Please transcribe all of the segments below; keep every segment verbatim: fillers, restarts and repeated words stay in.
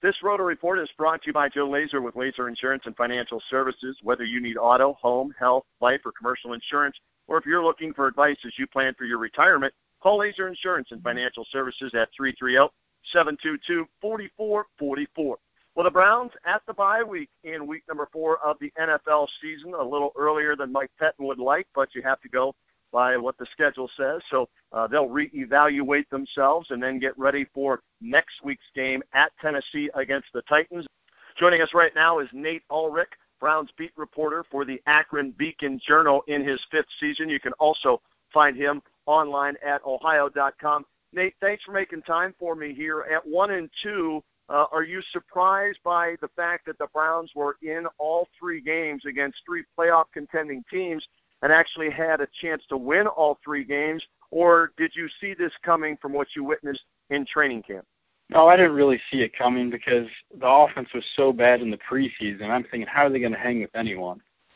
This Roto Report is brought to you by Joe Laser with Laser Insurance and Financial Services. Whether you need auto, home, health, life, or commercial insurance, or if you're looking for advice as you plan for your retirement, call Laser Insurance and Financial Services at three three zero, seven two two, four four four four. Well, the Browns at the bye week in week number four of the N F L season, a little earlier than Mike Pettine would like, but you have to go by what the schedule says. So uh, they'll reevaluate themselves and then get ready for next week's game at Tennessee against the Titans. Joining us right now is Nate Ulrich, Browns beat reporter for the Akron Beacon Journal in his fifth season. You can also find him online at ohio dot com. Nate, thanks for making time for me here. At one and two, uh, are you surprised by the fact that the Browns were in all three games against three playoff contending teams and actually had a chance to win all three games, or did you see this coming from what you witnessed in training camp? No, I didn't really see it coming because the offense was so bad in the preseason. I'm thinking, how are they going to hang with anyone?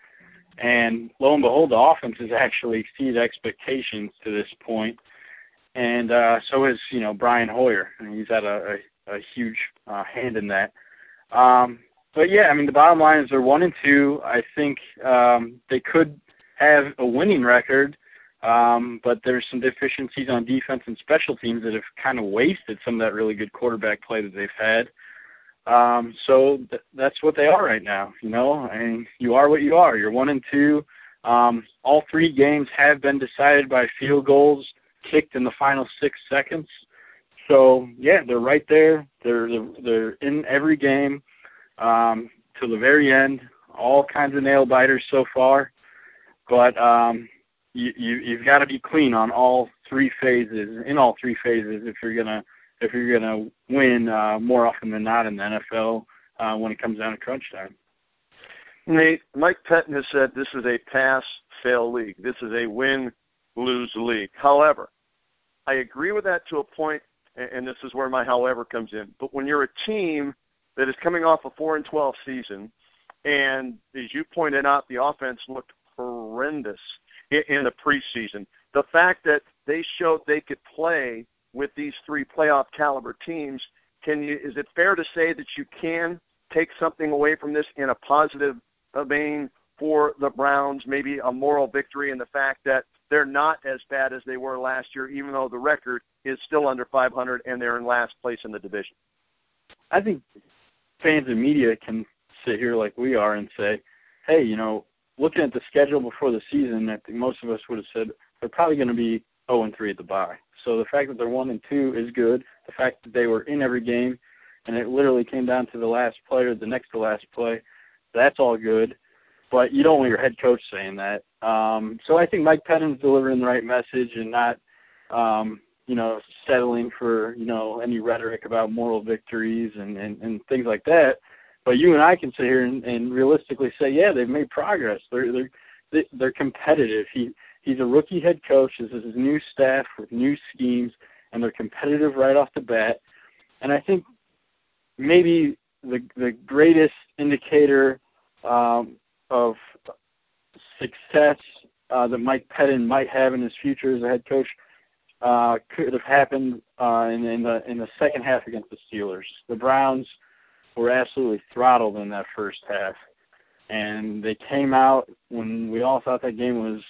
And lo and behold, the offense has actually exceeded expectations to this point. And uh, so has, you know, Brian Hoyer. I mean, he's had a, a, a huge uh, hand in that. Um, but, yeah, I mean, the bottom line is they're one and two. I think um, they could have a winning record, um, but there's some deficiencies on defense and special teams that have kind of wasted some of that really good quarterback play that they've had. Um, so th- that's what they are right now, you know, and you are what you are. You're one and two. Um, all three games have been decided by field goals kicked in the final six seconds. So, yeah, they're right there. They're, they're in every game um, to the very end, all kinds of nail biters so far. But um, you, you, you've got to be clean on all three phases, in all three phases, if you're gonna if you're gonna win uh, more often than not in the N F L uh, when it comes down to crunch time. Nate, Mike Pettine has said this is a pass-fail league. This is a win-lose league. However, I agree with that to a point, and this is where my however comes in. But when you're a team that is coming off a four and twelve season, and as you pointed out, the offense looked horrendous in the preseason. The fact that they showed they could play with these three playoff caliber teams, can you, is it fair to say that you can take something away from this in a positive vein for the Browns, maybe a moral victory in the fact that they're not as bad as they were last year, even though the record is still under five hundred and they're in last place in the division? I think fans and media can sit here like we are and say, hey, you know, looking at the schedule before the season, I think most of us would have said they're probably going to be oh and three at the bye. So the fact that they're one and two is good. The fact that they were in every game and it literally came down to the last play or the next to last play, that's all good. But you don't want your head coach saying that. Um, so I think Mike Pettine's delivering the right message and not, um, you know, settling for, you know, any rhetoric about moral victories and, and, and things like that. But you and I can sit here and, and realistically say, yeah, they've made progress. They're they're they're competitive. He he's a rookie head coach. This is his new staff with new schemes, and they're competitive right off the bat. And I think maybe the the greatest indicator um, of success uh, that Mike Pettine might have in his future as a head coach uh, could have happened uh, in, in the in the second half against the Steelers. The Browns were absolutely throttled in that first half. And they came out when we all thought that game was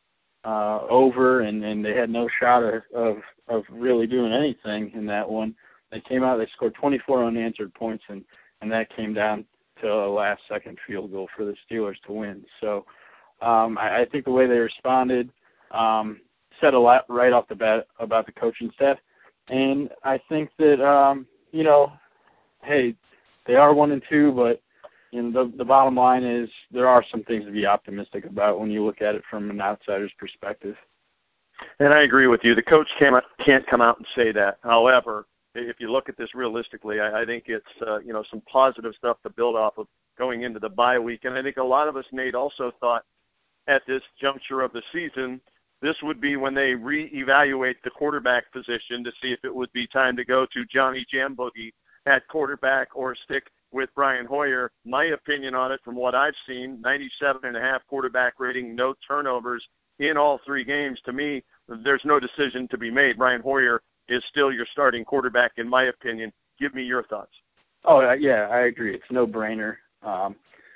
uh, over and, and they had no shot of, of, of really doing anything in that one. They came out, they scored twenty-four unanswered points, and, and that came down to a last-second field goal for the Steelers to win. So um, I, I think the way they responded um, said a lot right off the bat about the coaching staff. And I think that, um, you know, hey, they are one and two, but you know, the, the bottom line is there are some things to be optimistic about when you look at it from an outsider's perspective. And I agree with you. The coach can't, can't come out and say that. However, if you look at this realistically, I, I think it's, uh, you know, some positive stuff to build off of going into the bye week. And I think a lot of us, Nate, also thought at this juncture of the season, this would be when they reevaluate the quarterback position to see if it would be time to go to Johnny Jamboogie at quarterback or stick with Brian Hoyer. My opinion on it, from what I've seen, ninety-seven and a half quarterback rating, no turnovers in all three games. To me, there's no decision to be made. Brian Hoyer is still your starting quarterback, in my opinion. Give me your thoughts. Oh, yeah, I agree. It's a no-brainer. Um,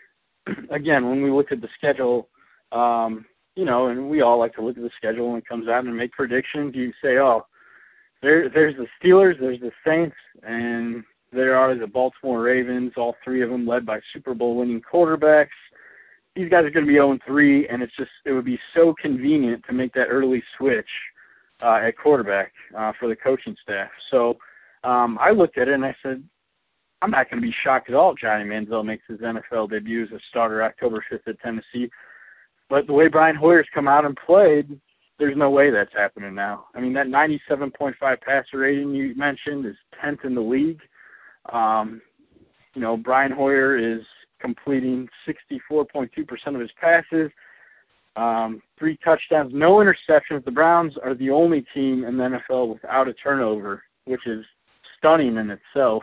again, when we look at the schedule, um, you know, and we all like to look at the schedule when it comes out and make predictions. You say, oh, there, there's the Steelers, there's the Saints, and there are the Baltimore Ravens, all three of them led by Super Bowl winning quarterbacks. These guys are going to be oh and three, and it's just it would be so convenient to make that early switch uh, at quarterback uh, for the coaching staff. So um, I looked at it and I said, I'm not going to be shocked at all if Johnny Manziel makes his N F L debut as a starter October fifth at Tennessee. But the way Brian Hoyer's come out and played, there's no way that's happening now. I mean, that ninety-seven point five passer rating you mentioned is tenth in the league. Um, you know, Brian Hoyer is completing sixty-four point two percent of his passes, um, three touchdowns, no interceptions. The Browns are the only team in the N F L without a turnover, which is stunning in itself.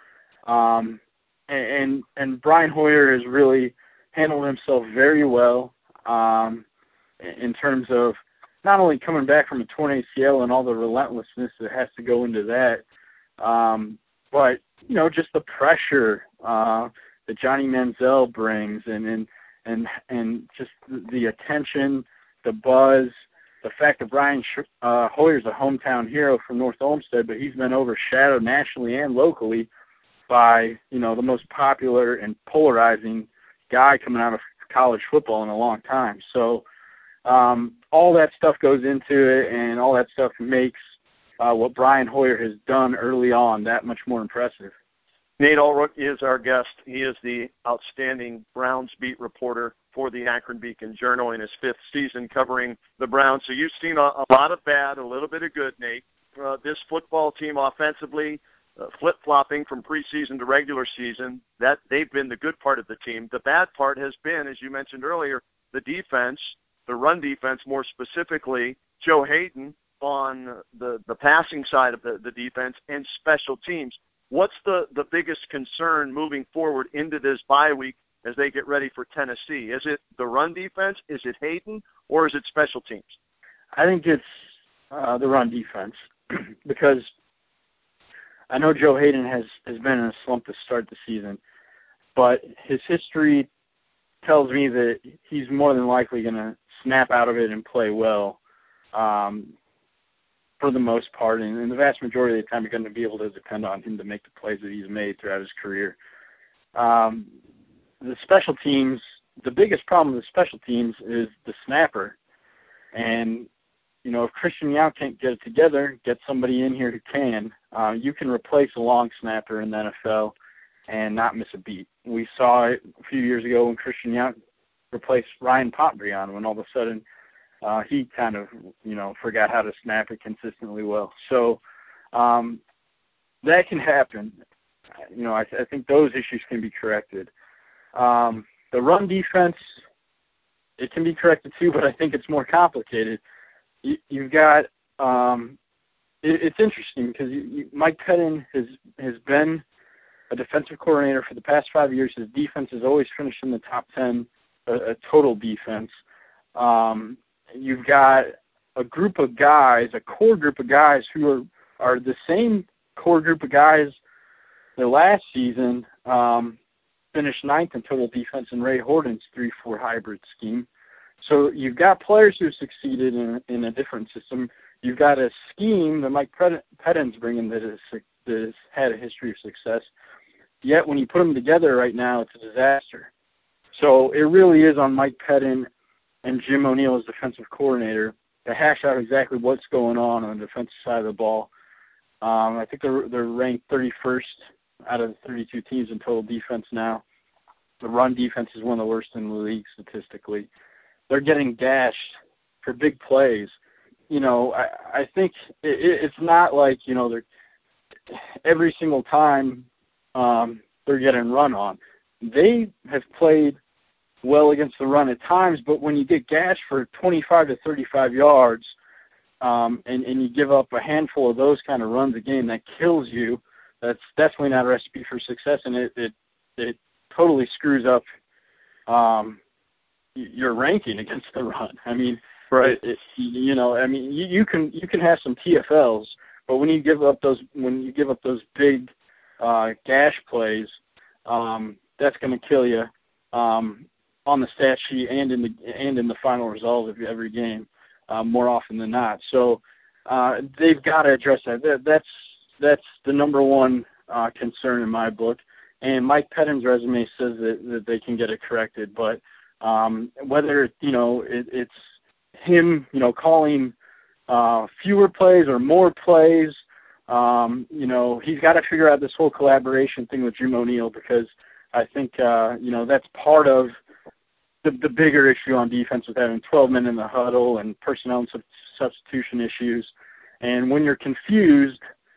Um, and and Brian Hoyer has really handled himself very well um, in terms of not only coming back from a torn A C L and all the relentlessness that has to go into that, um, but, you know, just the pressure uh, that Johnny Manziel brings and, and, and, and just the attention, the buzz, the fact that Brian uh, Hoyer's a hometown hero from North Olmsted, but he's been overshadowed nationally and locally by, you know, the most popular and polarizing guy coming out of college football in a long time. So um, all that stuff goes into it, and all that stuff makes uh, what Brian Hoyer has done early on that much more impressive. Nate Ulrich is our guest. He is the outstanding Browns beat reporter for the Akron Beacon Journal in his fifth season covering the Browns. So you've seen a, a lot of bad, a little bit of good, Nate. Uh, this football team offensively, uh, flip-flopping from preseason to regular season, that they've been the good part of the team. The bad part has been, as you mentioned earlier, the defense, the run defense more specifically, Joe Hayden on the, the passing side of the, the defense, and special teams. What's the, the biggest concern moving forward into this bye week as they get ready for Tennessee? Is it the run defense? Is it Hayden? Or is it special teams? I think it's uh, the run defense because I know Joe Hayden has, has been in a slump to start the season, but his history tells me that he's more than likely going to snap out of it and play well um, for the most part. And, and the vast majority of the time, you're going to be able to depend on him to make the plays that he's made throughout his career. Um, the special teams, the biggest problem with the special teams is the snapper. And, you know, if Christian Yount can't get it together, get somebody in here who can, uh, you can replace a long snapper in the N F L and not miss a beat. We saw it a few years ago when Christian Yount replaced Ryan Pontbriand when all of a sudden uh, he kind of, you know, forgot how to snap it consistently well. So um, that can happen. You know, I, th- I think those issues can be corrected. Um, the run defense, it can be corrected too, but I think it's more complicated. You, you've got um, it, it's interesting because you, you, Mike Pettin has has been a defensive coordinator for the past five years. His defense has always finished in the top ten, a, a total defense. Um, you've got a group of guys, a core group of guys who are, are the same core group of guys the last season um, finished ninth in total defense in Ray Horton's three four hybrid scheme. So you've got players who succeeded in, in a different system. You've got a scheme that Mike Pettin's bringing that has, that has had a history of success. Yet when you put them together right now, it's a disaster. So it really is on Mike Pettin and Jim O'Neill as defensive coordinator to hash out exactly what's going on on the defensive side of the ball. Um, I think they're, they're ranked thirty-first out of the thirty-two teams in total defense now. The run defense is one of the worst in the league statistically. They're getting gashed for big plays. You know, I, I think it, it's not like, you know, they're every single time um, they're getting run on. They have played well against the run at times, but when you get gashed for twenty-five to thirty-five yards um, and, and you give up a handful of those kind of runs a game, that kills you. That's definitely not a recipe for success, and it it, it totally screws up um, your ranking against the run. I mean, right? It, it, you know, I mean, you, you can you can have some T F Ls, but when you give up those when you give up those big uh, gash plays, um, that's going to kill you um, on the stat sheet and in the and in the final result of every game uh, more often than not. So uh, they've got to address that. that. That's that's the number one uh, concern in my book. And Mike Pettine's resume says that, that they can get it corrected, but um, whether you know it, it's him, you know, calling uh, fewer plays or more plays. Um, you know, he's got to figure out this whole collaboration thing with Jim O'Neill, because I think, uh, you know, that's part of the, the bigger issue on defense with having twelve men in the huddle and personnel and sub- substitution issues. And when you're confused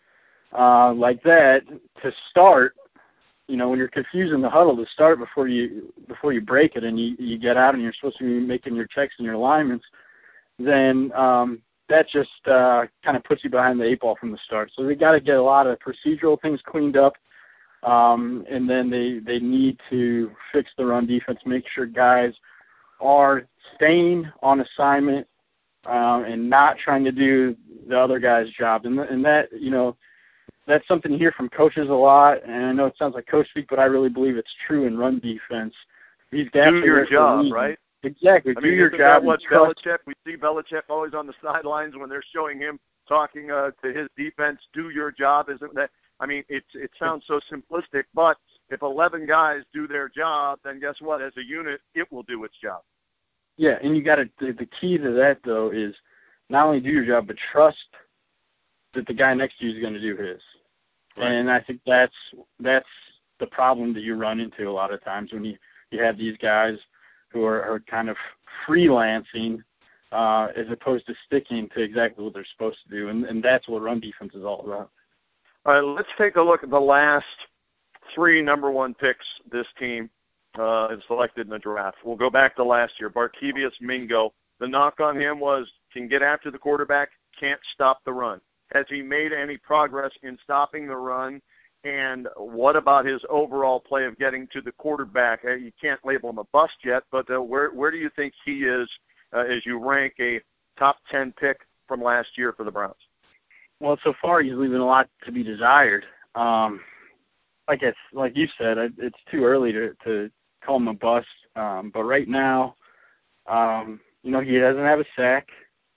uh, like that to start, you know, when you're confused in the huddle to start before you before you break it and you, you get out and you're supposed to be making your checks and your alignments, then um, that just uh, kind of puts you behind the eight ball from the start. So they got to get a lot of procedural things cleaned up, um, and then they, they need to fix the run defense, make sure guys are staying on assignment um, and not trying to do the other guy's job. And, and that, you know, that's something you hear from coaches a lot, and I know it sounds like coach speak, but I really believe it's true in run defense. These guys do your job, right? Exactly. I do mean, your isn't job. That what Belichick? We see Belichick always on the sidelines when they're showing him talking uh, to his defense. Do your job, isn't that? I mean, it's it sounds so simplistic, but if eleven guys do their job, then guess what? As a unit, it will do its job. Yeah, and you got to. The, the key to that though is not only do your job, but trust that the guy next to you is going to do his. Right. And I think that's that's the problem that you run into a lot of times when you, you have these guys who are, are kind of freelancing uh, as opposed to sticking to exactly what they're supposed to do. And, and that's what run defense is all about. All right, let's take a look at the last three number one picks this team uh, has selected in the draft. We'll go back to last year. Barkevious Mingo. The knock on him was can get after the quarterback, can't stop the run. Has he made any progress in stopping the run? And what about his overall play of getting to the quarterback? You can't label him a bust yet, but uh, where where do you think he is uh, as you rank a top ten pick from last year for the Browns? Well, so far he's leaving a lot to be desired. Um, like it's like you said, it's too early to, to call him a bust. Um, but right now, um, you know, he doesn't have a sack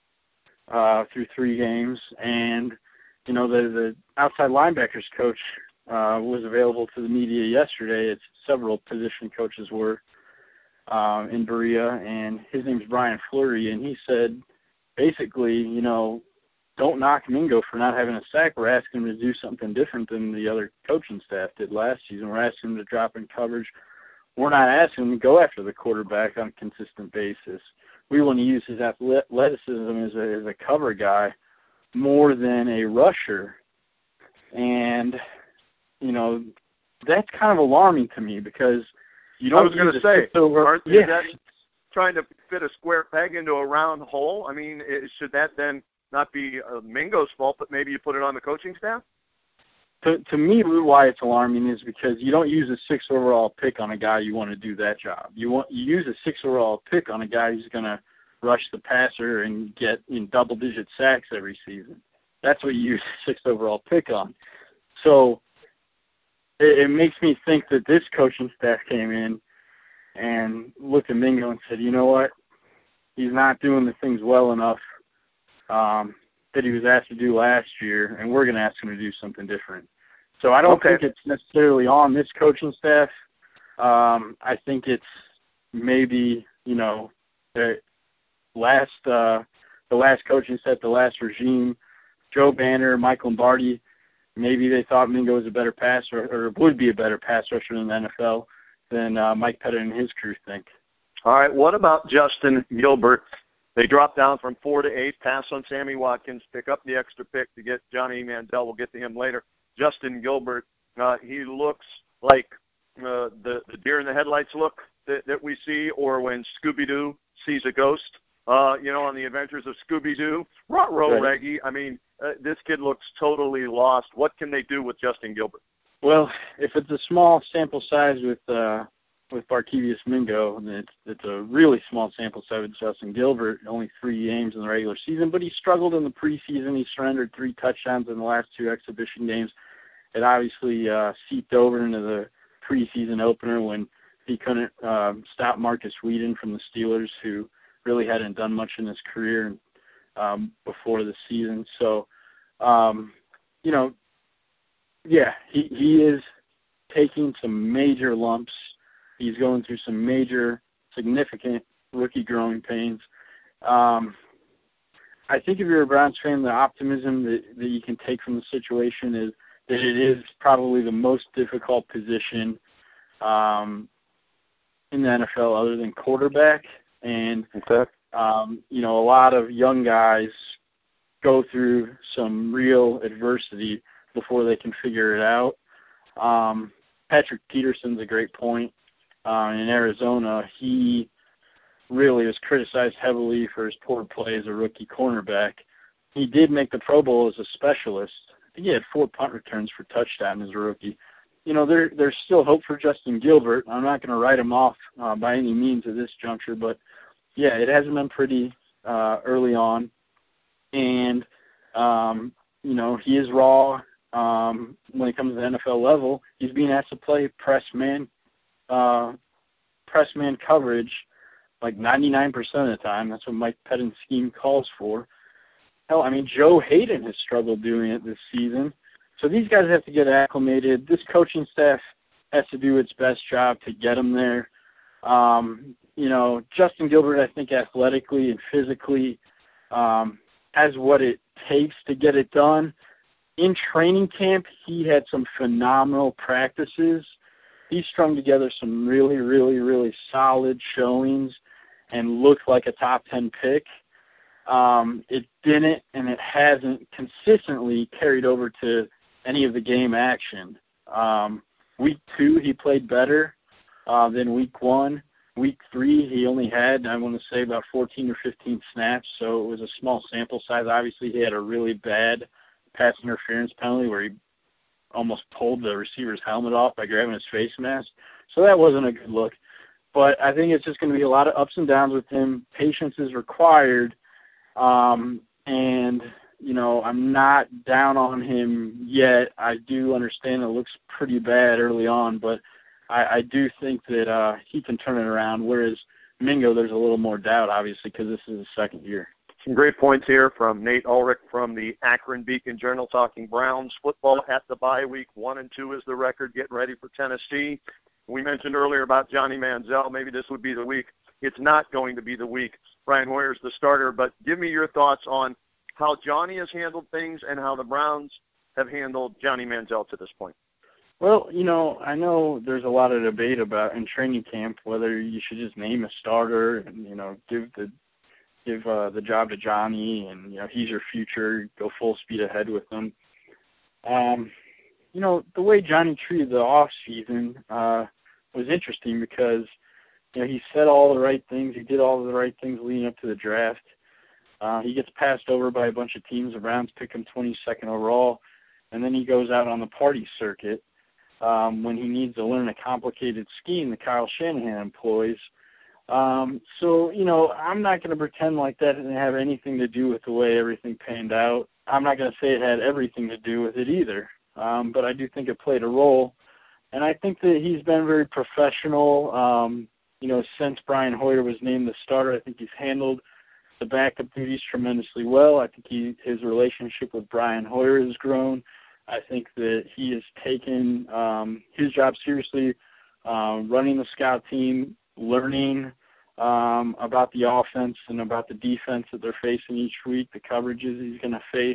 uh, through three games, and you know the the outside linebackers coach uh, was available to the media yesterday. It's several position coaches were um, in Berea, and his name's Brian Fleury, and he said basically, you know, don't knock Mingo for not having a sack. We're asking him to do something different than the other coaching staff did last season. We're asking him to drop in coverage. We're not asking him to go after the quarterback on a consistent basis. We want to use his athleticism as a, as a cover guy more than a rusher. And, you know, that's kind of alarming to me because you don't I was going to say, over, aren't yeah. is that trying to fit a square peg into a round hole? I mean, it, should that then not be uh, Mingo's fault, but maybe you put it on the coaching staff? To, to me, why it's alarming is because you don't use a six overall pick on a guy you want to do that job. You want you use a six overall pick on a guy who's going to rush the passer and get in double-digit sacks every season. That's what you use a six overall pick on. So it, it makes me think that this coaching staff came in and looked at Mingo and said, you know what, he's not doing the things well enough um, that he was asked to do last year, and we're going to ask him to do something different. So I don't okay. think it's necessarily on this coaching staff. Um, I think it's maybe, you know, the last uh, the last coaching staff, the last regime, Joe Banner, Mike Lombardi, maybe they thought Mingo was a better passer or would be a better pass rusher in the N F L than uh, Mike Pettit and his crew think. All right, what about Justin Gilbert? They drop down from four to eight, pass on Sammy Watkins, pick up the extra pick to get Johnny Mandel. We'll get to him later. Justin Gilbert, uh, he looks like uh, the, the deer in the headlights look that, that we see, or when Scooby-Doo sees a ghost, uh, you know, on the adventures of Scooby-Doo. Ruh-roh, right. Reggie. I mean, uh, this kid looks totally lost. What can they do with Justin Gilbert? Well, if it's a small sample size with uh, with Barkevious Mingo, and it's it's a really small sample size with Justin Gilbert, only three games in the regular season, but he struggled in the preseason. He surrendered three touchdowns in the last two exhibition games. it obviously uh, seeped over into the preseason opener when he couldn't uh, stop Marcus Whedon from the Steelers, who really hadn't done much in his career um, before the season. So, um, you know, yeah, he, he is taking some major lumps. He's going through some major, significant rookie growing pains. Um, I think if you're a Browns fan, the optimism that, that you can take from the situation is that it is probably the most difficult position um, in the N F L other than quarterback. And, okay. um, you know, a lot of young guys go through some real adversity before they can figure it out. Um, Patrick Peterson's a great point. Uh, in Arizona, he really was criticized heavily for his poor play as a rookie cornerback. He did make the Pro Bowl as a specialist. I think he had four punt returns for touchdown as a rookie. You know, there there's still hope for Justin Gilbert. I'm not going to write him off uh, by any means at this juncture, but, yeah, it hasn't been pretty uh, early on. And, um, you know, he is raw um, when it comes to the N F L level. He's being asked to play press man, uh, press man coverage like ninety-nine percent of the time. That's what Mike Pettine's scheme calls for. Hell, I mean, Joe Hayden has struggled doing it this season. So these guys have to get acclimated. This coaching staff has to do its best job to get them there. Um, you know, Justin Gilbert, I think athletically and physically um, has what it takes to get it done. In training camp, he had some phenomenal practices. He strung together some really, really, really solid showings and looked like a top ten pick. Um, it didn't, and it hasn't consistently carried over to any of the game action. Um, week two, he played better uh, than week one. Week three, he only had, I want to say, about fourteen or fifteen snaps, so it was a small sample size. Obviously, he had a really bad pass interference penalty where he almost pulled the receiver's helmet off by grabbing his face mask. So that wasn't a good look. But I think it's just going to be a lot of ups and downs with him. Patience is required. Um, and, you know, I'm not down on him yet. I do understand it looks pretty bad early on, but I, I do think that uh, he can turn it around, whereas Mingo, there's a little more doubt, obviously, because this is his second year. Some great points here from Nate Ulrich from the Akron Beacon Journal talking Browns football at the bye week. One and two is the record, getting ready for Tennessee. We mentioned earlier about Johnny Manziel. Maybe this would be the week. It's not going to be the week. Brian Hoyer's the starter, but give me your thoughts on how Johnny has handled things and how the Browns have handled Johnny Manziel to this point. Well, you know, I know there's a lot of debate about in training camp whether you should just name a starter and, you know, give the give uh, the job to Johnny and, you know, he's your future, go full speed ahead with him. Um, you know, the way Johnny treated the off season uh, was interesting because, you know, he said all the right things. He did all the right things leading up to the draft. Uh, he gets passed over by a bunch of teams. The Browns pick him twenty-second overall, and then he goes out on the party circuit um, when he needs to learn a complicated scheme that Kyle Shanahan employs. Um, so, you know, I'm not going to pretend like that didn't have anything to do with the way everything panned out. I'm not going to say it had everything to do with it either, um, but I do think it played a role. And I think that he's been very professional. Um, you know, since Brian Hoyer was named the starter, I think he's handled the backup duties tremendously well. I think he, his relationship with Brian Hoyer has grown. I think that he has taken um, his job seriously, uh, running the scout team, learning um, about the offense and about the defense that they're facing each week, the coverages he's going to face.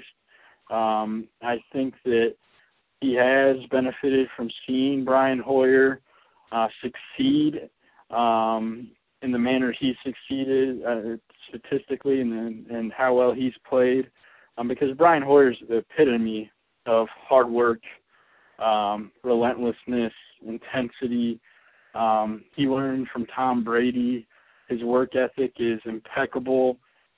Um, I think that he has benefited from seeing Brian Hoyer uh, succeed um, in the manner he succeeded uh, statistically and, and how well he's played. Um, because Brian Hoyer's the epitome of hard work, um, relentlessness, intensity. Um, he learned from Tom Brady. His work ethic is impeccable.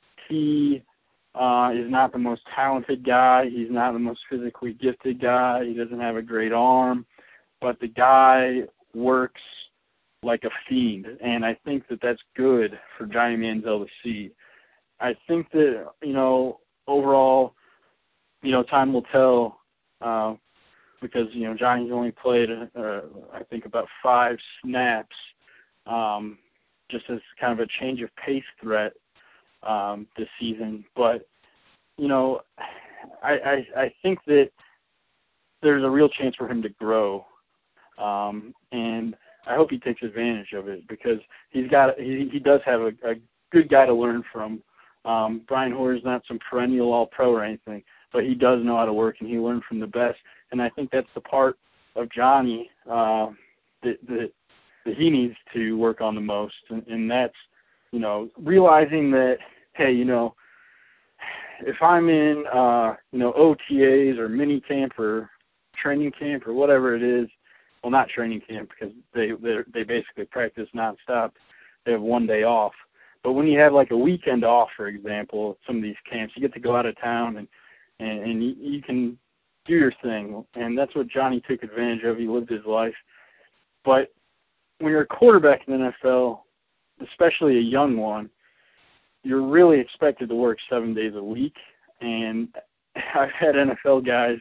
He uh, is not the most talented guy. He's not the most physically gifted guy. He doesn't have a great arm. But the guy works like a fiend, and I think that that's good for Johnny Manziel to see. I think that, you know, overall, you know, time will tell uh, because, you know, Johnny's only played, uh, I think, about five snaps, um, just as kind of a change of pace threat um, this season. But, you know, I, I, I think that there's a real chance for him to grow. Um, and I hope he takes advantage of it, because he's got he, he does have a, a good guy to learn from. Um, Brian Hoyer's not some perennial all-pro or anything, but he does know how to work, and he learned from the best. And I think that's the part of Johnny uh, that, that that he needs to work on the most, and, and that's, you know, realizing that, hey, you know, if I'm in, uh, you know, O T As or mini camp or training camp or whatever it is, well, not training camp, because they they basically practice nonstop. They have one day off. But when you have like a weekend off, for example, some of these camps, you get to go out of town and and, and you, you can do your thing. And that's what Johnny took advantage of. He lived his life. But when you're a quarterback in the N F L, especially a young one, you're really expected to work seven days a week. And I've had N F L guys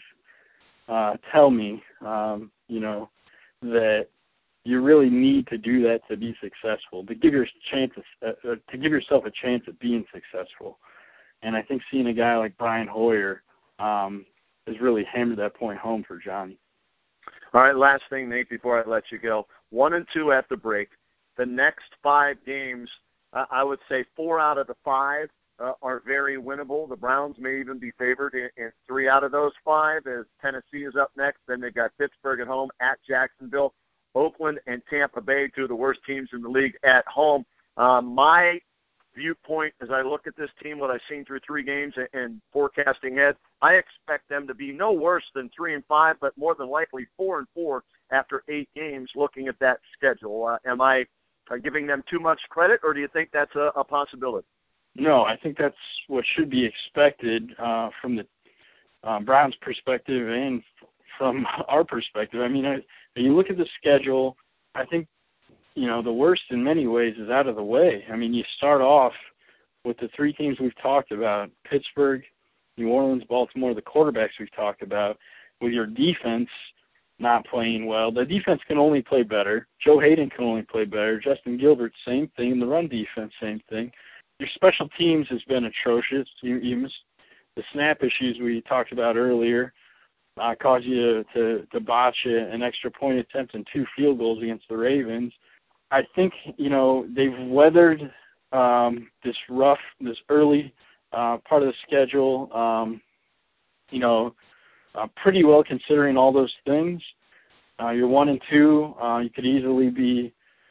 uh, tell me, um, you know, that you really need to do that to be successful, to give your chance, uh, to give yourself a chance at being successful. And I think seeing a guy like Brian Hoyer um, has really hammered that point home for Johnny. All right, last thing, Nate, before I let you go. One and two at the break. The next five games, uh, I would say four out of the five uh, are very winnable. The Browns may even be favored in, in three out of those five, as Tennessee is up next. Then they've got Pittsburgh at home, at Jacksonville, Oakland, and Tampa Bay, two of the worst teams in the league at home. Um, my viewpoint as I look at this team, what I've seen through three games and, and forecasting ahead, I expect them to be no worse than three and five, but more than likely four and four after eight games. Looking at that schedule, uh, am I uh, giving them too much credit, or do you think that's a, a possibility? No, I think that's what should be expected uh, from the uh, Browns' perspective and f- from our perspective. I mean, I, when you look at the schedule, I think, you know, the worst in many ways is out of the way. I mean, you start off with the three teams we've talked about, Pittsburgh, New Orleans, Baltimore, the quarterbacks we've talked about, with your defense not playing well. The defense can only play better. Joe Hayden can only play better. Justin Gilbert, same thing. The run defense, same thing. Your special teams has been atrocious. You, you missed the snap issues we talked about earlier. Uh, caused you to, to, to botch an extra point attempt and two field goals against the Ravens. I think, you know, they've weathered um, this rough, this early uh, part of the schedule, um, you know, uh, pretty well considering all those things. Uh, you're one and two. Uh, you could easily be,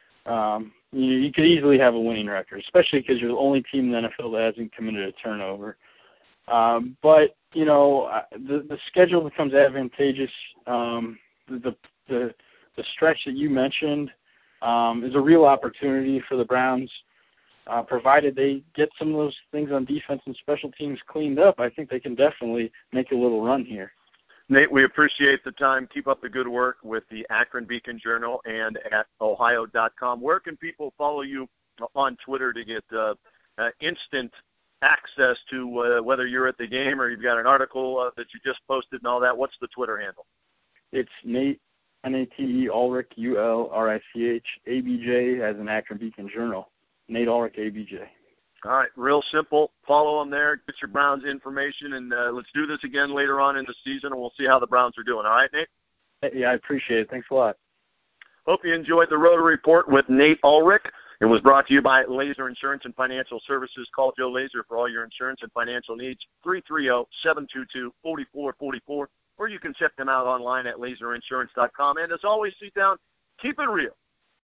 um, you, you could easily have a winning record, especially because you're the only team in the N F L that hasn't committed a turnover. Um, but, you know, the, the schedule becomes advantageous. Um, the, the, the stretch that you mentioned um, is a real opportunity for the Browns, uh, provided they get some of those things on defense and special teams cleaned up. I think they can definitely make a little run here. Nate, we appreciate the time. Keep up the good work with the Akron Beacon Journal and at ohio dot com. Where can people follow you on Twitter to get uh, uh, instant access to uh, whether you're at the game or you've got an article uh, that you just posted and all that? What's the Twitter handle? It's Nate, N A T E, Ulrich, U L R I C H, A B J, as an Akron Beacon Journal. Nate Ulrich, A B J. All right, real simple. Follow them there. Get your Browns information, and uh, let's do this again later on in the season, and we'll see how the Browns are doing. All right, Nate? Yeah, I appreciate it. Thanks a lot. Hope you enjoyed the Rotary Report with Nate Ulrich. It was brought to you by Laser Insurance and Financial Services. Call Joe Laser for all your insurance and financial needs, three three zero, seven two two, four four four four, or you can check them out online at laser insurance dot com. And as always, sit down, keep it real.